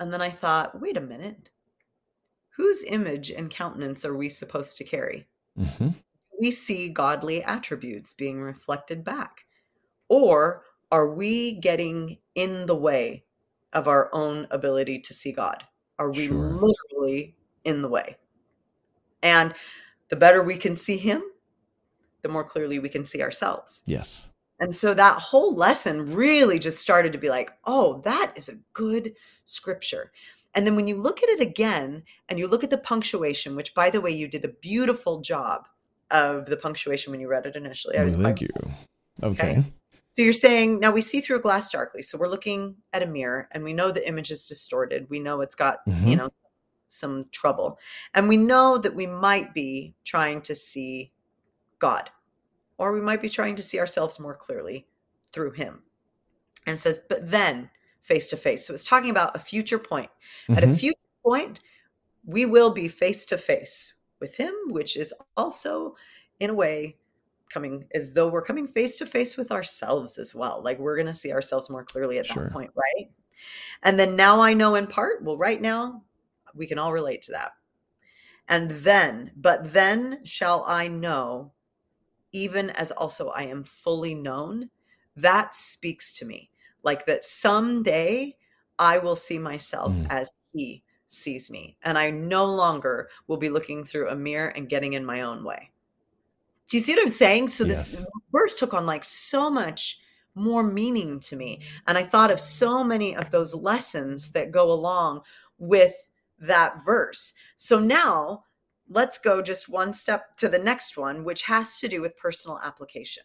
And then I thought, wait a minute, whose image and countenance are we supposed to carry? Mm-hmm. We see godly attributes being reflected back. Or are we getting in the way of our own ability to see God? Are we Sure. literally in the way? And the better we can see him, the more clearly we can see ourselves. Yes. And so that whole lesson really just started to be like, oh, that is a good scripture. And then when you look at it again and you look at the punctuation, which, by the way, you did a beautiful job of the punctuation when you read it initially. I Well, was thank quite- you. Okay. Okay. So you're saying, now we see through a glass darkly. So we're looking at a mirror and we know the image is distorted. We know it's got, Mhm. you know, some trouble. And we know that we might be trying to see God, or we might be trying to see ourselves more clearly through him. And it says, but then face to face. So it's talking about a future point. At a Mhm. future point, we will be face to face with him, which is also, in a way, coming as though we're coming face to face with ourselves as well. Like we're going to see ourselves more clearly at Sure. that point, right? And then now I know in part, well, right now we can all relate to that. And then, but then shall I know, even as also I am fully known. That speaks to me, like that someday I will see myself Mm. as he sees me. And I no longer will be looking through a mirror and getting in my own way. Do you see what I'm saying? So this Yes. verse took on like so much more meaning to me. And I thought of so many of those lessons that go along with that verse. So now let's go just one step to the next one, which has to do with personal application.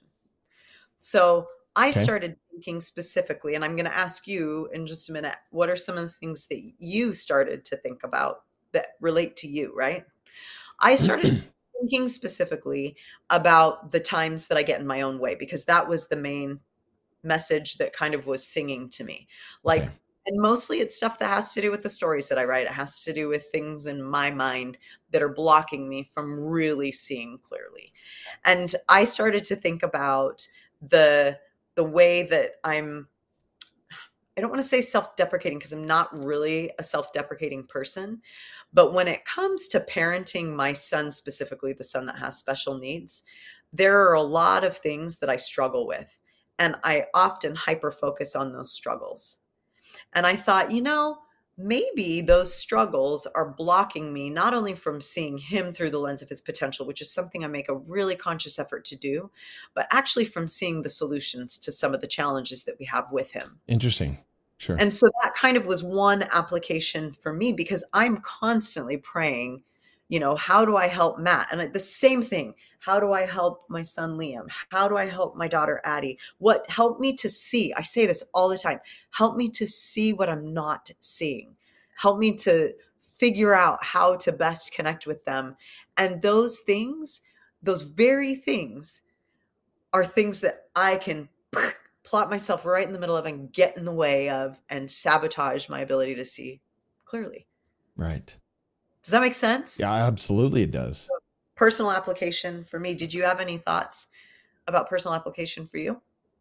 So I Okay. started thinking specifically, and I'm going to ask you in just a minute, what are some of the things that you started to think about that relate to you, right? I started thinking specifically about the times that I get in my own way, because that was the main message that kind of was singing to me. Like, Okay. and mostly it's stuff that has to do with the stories that I write. It has to do with things in my mind that are blocking me from really seeing clearly. And I started to think about the the way that I'm, I don't want to say self-deprecating because I'm not really a self-deprecating person. But when it comes to parenting my son, specifically the son that has special needs, there are a lot of things that I struggle with. And I often hyper focus on those struggles. And I thought, you know, maybe those struggles are blocking me not only from seeing him through the lens of his potential, which is something I make a really conscious effort to do, but actually from seeing the solutions to some of the challenges that we have with him. Interesting. Sure. And so that kind of was one application for me, because I'm constantly praying, you know, how do I help Matt? And the same thing. How do I help my son, Liam? How do I help my daughter, Addie? What help me to see? I say this all the time. Help me to see what I'm not seeing. Help me to figure out how to best connect with them. And those things, those very things are things that I can plot myself right in the middle of and get in the way of and sabotage my ability to see clearly. Right. Does that make sense? Yeah, absolutely it does. Personal application for me. Did you have any thoughts about personal application for you?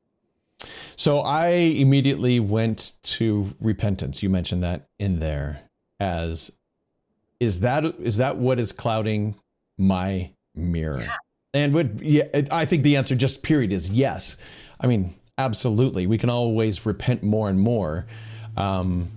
So I immediately went to repentance. You mentioned that in there as, is that, is that what is clouding my mirror? Yeah. And what, yeah, I think the answer just period is yes. I mean, absolutely. We can always repent more and more. Um,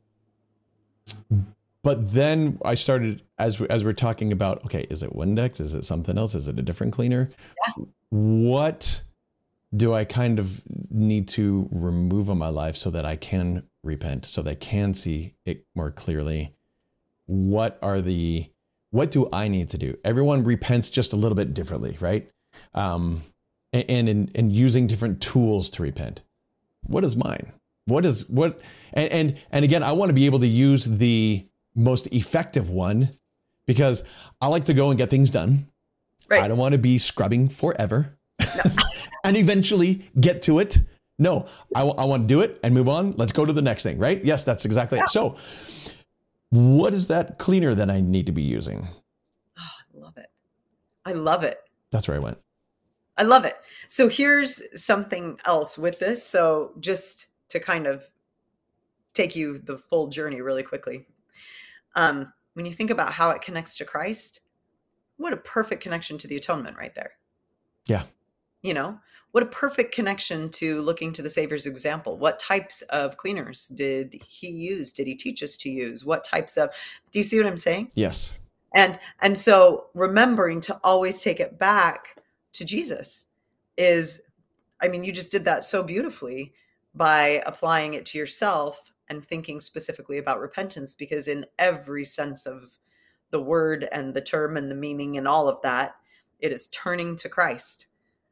but then I started, as, as we're talking about, okay, is it Windex? Is it something else? Is it a different cleaner? Yeah. What do I kind of need to remove in my life so that I can repent, so that I can see it more clearly? What are the, what do I need to do? Everyone repents just a little bit differently, right? Um, and, and in, in using different tools to repent. What is mine? What is what? And, and, and again, I want to be able to use the most effective one, because I like to go and get things done. Right. I don't want to be scrubbing forever no. and eventually get to it. No, I, w- I want to do it and move on. Let's go to the next thing, right? Yes, that's exactly yeah. it. So what is that cleaner that I need to be using? Oh, I love it. I love it. That's where I went. I love it. So here's something else with this. So just to kind of take you the full journey really quickly. Um, when you think about how it connects to Christ, what a perfect connection to the atonement right there. Yeah. You know, what a perfect connection to looking to the Savior's example. What types of cleaners did he use? Did he teach us to use? What types of, do you see what I'm saying? Yes. And, and so remembering to always take it back to Jesus is, I mean, you just did that so beautifully by applying it to yourself and thinking specifically about repentance, because in every sense of the word and the term and the meaning and all of that, it is turning to Christ.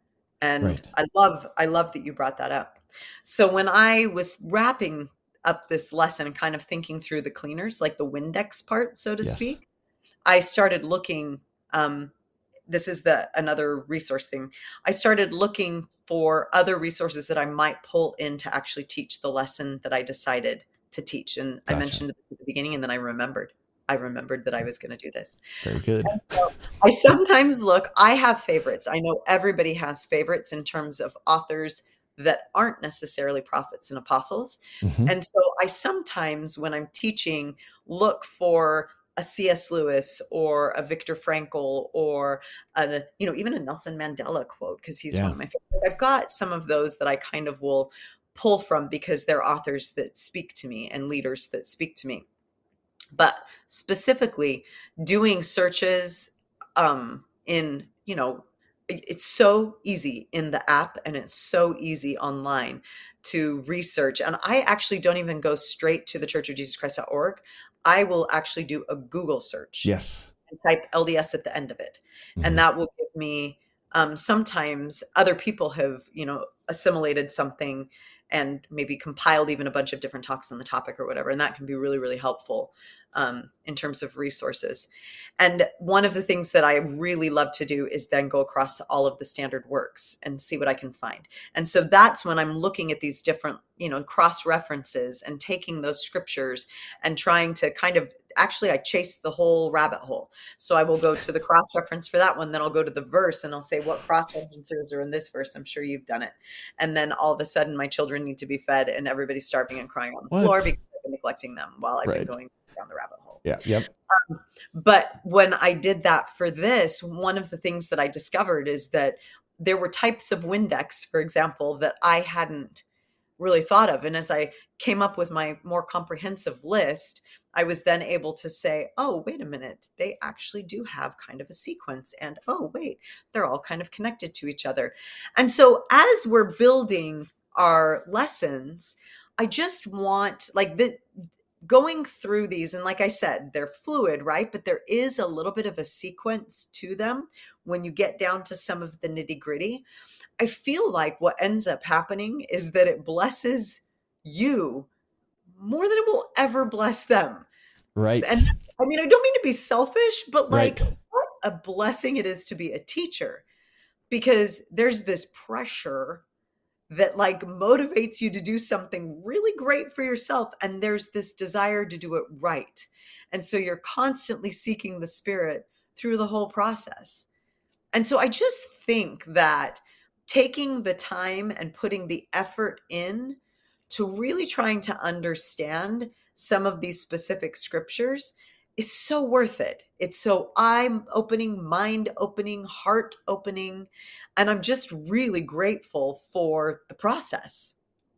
And right. I love, I love that you brought that up. So when I was wrapping up this lesson and kind of thinking through the cleaners, like the Windex part, so to yes. speak, I started looking, um, this is the another resource thing. I started looking for other resources that I might pull in to actually teach the lesson that I decided to teach. And gotcha. I mentioned this at the beginning, and then I remembered. I remembered that I was going to do this. Very good. So I sometimes look, I have favorites. I know everybody has favorites in terms of authors that aren't necessarily prophets and apostles. Mm-hmm. And so I sometimes, when I'm teaching, look for a C S Lewis or a Viktor Frankl or a, you know, even a Nelson Mandela quote, because he's yeah. one of my favorites. I've got some of those that I kind of will pull from because they're authors that speak to me and leaders that speak to me. But specifically doing searches um, in, you know, it's so easy in the app and it's so easy online to research. And I actually don't even go straight to the church of jesus christ dot org. I will actually do a Google search. Yes. And type L D S at the end of it. Mm-hmm. And that will give me, um, sometimes other people have, you know, assimilated something and maybe compiled even a bunch of different talks on the topic or whatever. And that can be really, really helpful um, in terms of resources. And one of the things that I really love to do is then go across all of the standard works and see what I can find. And so that's when I'm looking at these different, you know, cross references and taking those scriptures and trying to kind of, actually I chase the whole rabbit hole. So I will go to the cross reference for that one. Then I'll go to the verse and I'll say, what cross references are in this verse? I'm sure you've done it. And then all of a sudden my children need to be fed and everybody's starving and crying on the what? floor because I've been neglecting them while I've right. been going down the rabbit hole. Yeah. Yep. Um, but when I did that for this, one of the things that I discovered is that there were types of Windex, for example, that I hadn't really thought of. And as I came up with my more comprehensive list, I was then able to say, oh, wait a minute, they actually do have kind of a sequence. And oh, wait, they're all kind of connected to each other. And so as we're building our lessons, I just want like the going through these. And like I said, they're fluid, right? But there is a little bit of a sequence to them when you get down to some of the nitty gritty. I feel like what ends up happening is that it blesses you more than it will ever bless them. Right. And I mean, I don't mean to be selfish, but like right. what a blessing it is to be a teacher, because there's this pressure that like motivates you to do something really great for yourself. And there's this desire to do it right. And so you're constantly seeking the Spirit through the whole process. And so I just think that taking the time and putting the effort in to really trying to understand some of these specific scriptures is so worth it. It's so eye-opening, mind-opening, heart-opening, and I'm just really grateful for the process.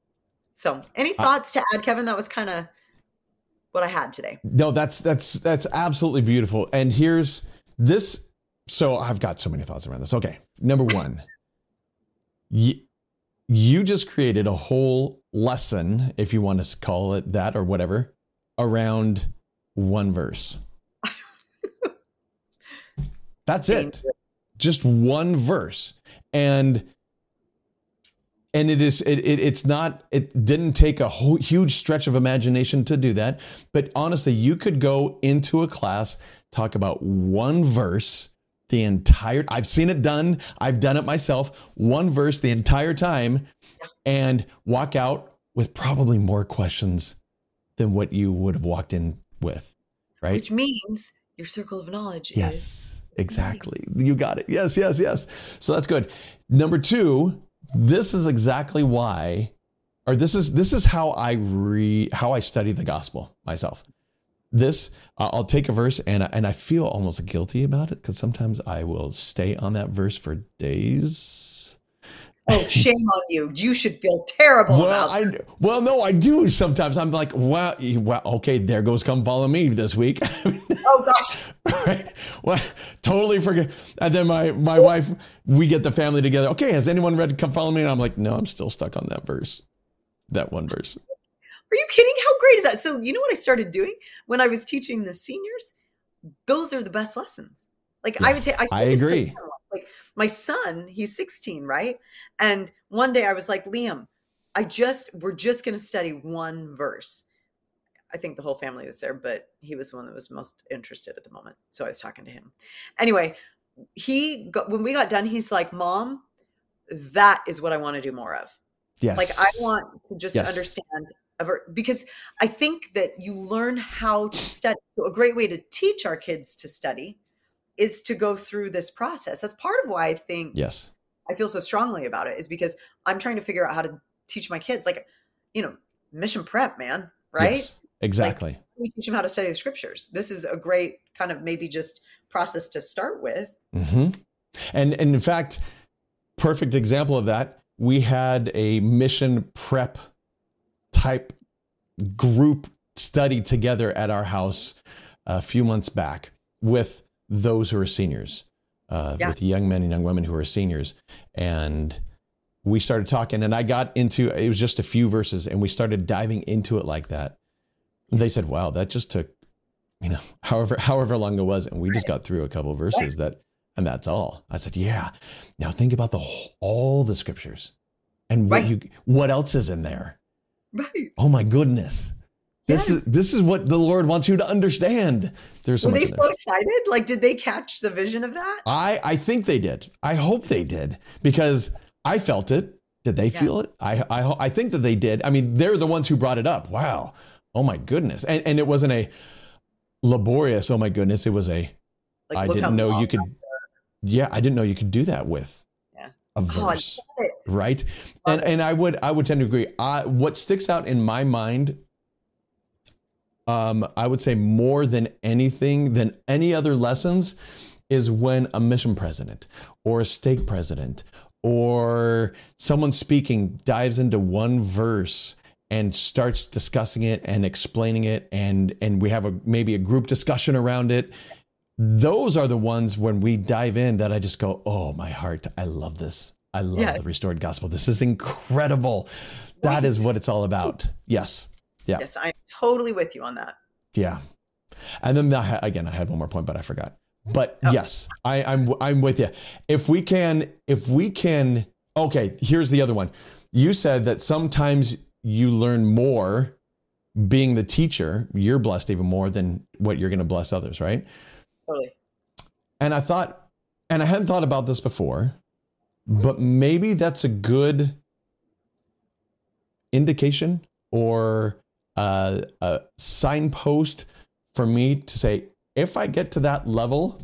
So any thoughts uh, to add, Kevin? That was kind of what I had today. No, that's that's that's absolutely beautiful. And here's this. So I've got so many thoughts around this. Okay, number one, you, you just created a whole lesson, if you want to call it that or whatever, around one verse. That's it. Just one verse. And and it is it, it it's not it didn't take a whole huge stretch of imagination to do that. But honestly, you could go into a class, talk about one verse the entire I've seen it done. I've done it myself. One verse the entire time and walk out with probably more questions than what you would have walked in with. Right. Which means your circle of knowledge yes, is. Exactly. You got it. Yes, yes, yes. So that's good. Number two, this is exactly why or this is this is how I re how I study the gospel myself. This uh, I'll take a verse and and I feel almost guilty about it because sometimes I will stay on that verse for days. Oh, shame on you! You should feel terrible Well, about that. I well no, I do sometimes. I'm like, well, well, okay, there goes Come Follow Me this week. Oh gosh. Right? Well, totally forget. And then my my wife, we get the family together. Okay, has anyone read Come Follow Me? And I'm like, no, I'm still stuck on that verse, that one verse. Are you kidding? How great is that? So you know what I started doing when I was teaching the seniors? Those are the best lessons. Like yes, I would say, I, I agree. Like my son, he's sixteen, right? And one day I was like, Liam, I just, we're just going to study one verse. I think the whole family was there, but he was the one that was most interested at the moment. So I was talking to him. Anyway, he got, when we got done, he's like, Mom, that is what I want to do more of. Yes. Like I want to just yes. understand, because I think that you learn how to study. So a great way to teach our kids to study is to go through this process. That's part of why I think yes. I feel so strongly about it, is because I'm trying to figure out how to teach my kids, like, you know, mission prep, man, right? Yes, exactly. Like, we teach them how to study the scriptures. This is a great kind of maybe just process to start with. Mm-hmm. And, and in fact, perfect example of that, we had a mission prep type group study together at our house a few months back with those who are seniors, uh, yeah. with young men and young women who are seniors. And we started talking and I got into, it was just a few verses and we started diving into it like that. And they said, wow, that just took, you know, however, however long it was. And we just got through a couple of verses that, and that's all. I said, yeah. Now think about the whole, all the scriptures and what right. you, what else is in there? Right. Oh my goodness. This yes. is this is what the Lord wants you to understand. There's so Were much they so excited? Like, did they catch the vision of that? I, I think they did. I hope they did because I felt it. Did they yeah. feel it? I, I I think that they did. I mean, they're the ones who brought it up. Wow. Oh my goodness. And and it wasn't a laborious, oh my goodness. It was a, like, I didn't know you could. Yeah, I didn't know you could do that with yeah. a verse. Oh, right. And it. and I would I would tend to agree. I, what sticks out in my mind, Um, I would say more than anything, than any other lessons, is when a mission president or a stake president or someone speaking dives into one verse and starts discussing it and explaining it, and and we have a maybe a group discussion around it. Those are the ones when we dive in that I just go, oh, my heart, I love this. I love yeah. the restored gospel. This is incredible. That right. is what it's all about. Yes. Yeah. Yes, I'm totally with you on that. Yeah. And then I, again, I had one more point, but I forgot. But oh. yes, I, I'm I'm with you. If we can, if we can, okay, here's the other one. You said that sometimes you learn more being the teacher. You're blessed even more than what you're going to bless others, right? Totally. And I thought, and I hadn't thought about this before, but maybe that's a good indication or Uh, a signpost for me to say, if I get to that level,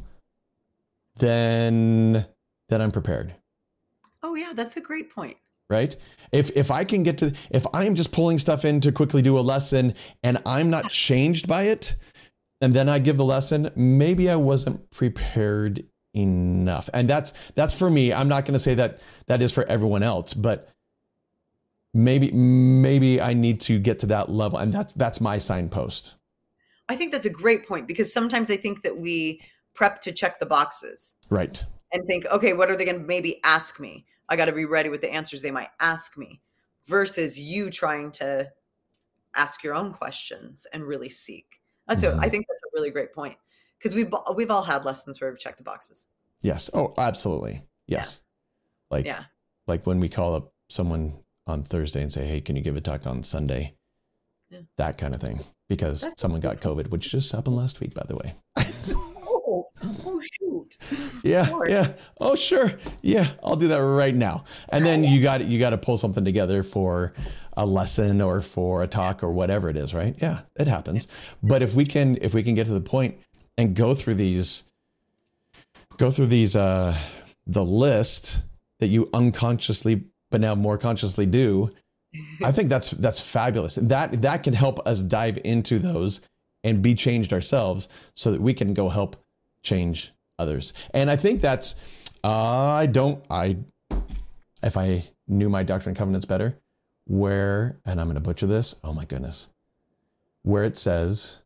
then then I'm prepared. Oh yeah, that's a great point. Right? If if I can get to, if I'm just pulling stuff in to quickly do a lesson and I'm not changed by it, and then I give the lesson, maybe I wasn't prepared enough. And that's that's for me. I'm not going to say that that is for everyone else, but Maybe, maybe I need to get to that level. And that's, that's my signpost. I think that's a great point, because sometimes I think that we prep to check the boxes. Right. And think, okay, what are they going to maybe ask me? I got to be ready with the answers they might ask me, versus you trying to ask your own questions and really seek. That's mm-hmm. a, I think that's a really great point, because we've, we've all had lessons where we've checked the boxes. Yes. Oh, absolutely. Yes. Yeah. Like, yeah. like when we call up someone on Thursday and say, hey, can you give a talk on Sunday? Yeah. That kind of thing. Because That's someone got COVID, which just happened last week, by the way. oh, oh, shoot. Yeah. Sure. Yeah. Oh, sure. Yeah. I'll do that right now. And then you got you got to pull something together for a lesson or for a talk or whatever it is, right? Yeah, it happens. But if we can, if we can get to the point and go through these, go through these, uh, the list that you unconsciously but now more consciously do, I think that's that's fabulous. That that can help us dive into those and be changed ourselves so that we can go help change others. And I think that's uh, I don't I if I knew my Doctrine and Covenants better, where, and I'm going to butcher this, oh my goodness, where it says,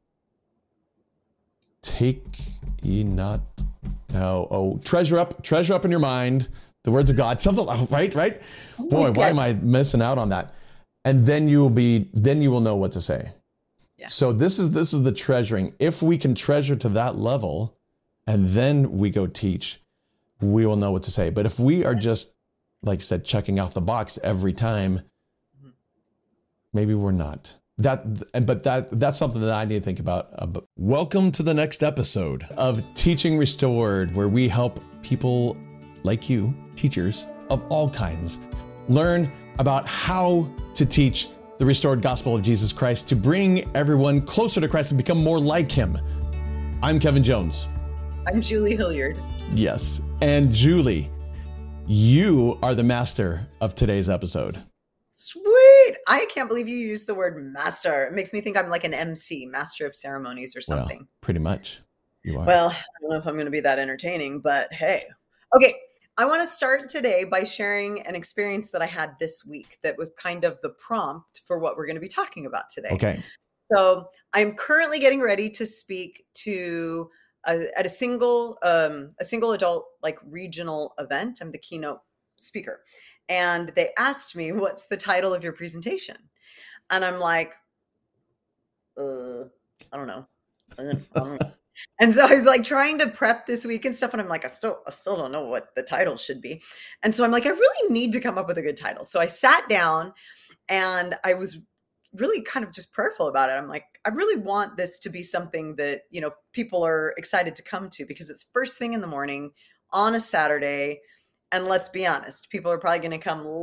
take ye not, oh, oh, treasure up, treasure up in your mind the words of God, something, right, right? Boy, why am I missing out on that? And then you will be, then you will know what to say. Yeah. So this is, this is the treasuring. If we can treasure to that level and then we go teach, we will know what to say. But if we are just, like I said, checking off the box every time, maybe we're not. That, but that that's something that I need to think about. Welcome to the next episode of Teaching Restored, where we help people like you, teachers of all kinds, learn about how to teach the restored gospel of Jesus Christ to bring everyone closer to Christ and become more like him. I'm Kevin Jones. I'm Julie Hilliard. Yes. And Julie, you are the master of today's episode. Sweet. I can't believe you used the word master. It makes me think I'm like an M C, master of ceremonies or something. Well, pretty much. You are. Well, I don't know if I'm going to be that entertaining, but hey. Okay. I want to start today by sharing an experience that I had this week that was kind of the prompt for what we're going to be talking about today. Okay. So I'm currently getting ready to speak to a, at a single, um, a single adult like regional event. I'm the keynote speaker. And they asked me, what's the title of your presentation? And I'm like, uh, I don't know. I don't know. And so I was like trying to prep this week and stuff. And I'm like, I still, I still don't know what the title should be. And so I'm like, I really need to come up with a good title. So I sat down and I was really kind of just prayerful about it. I'm like, I really want this to be something that, you know, people are excited to come to because it's first thing in the morning on a Saturday. And let's be honest, people are probably going to come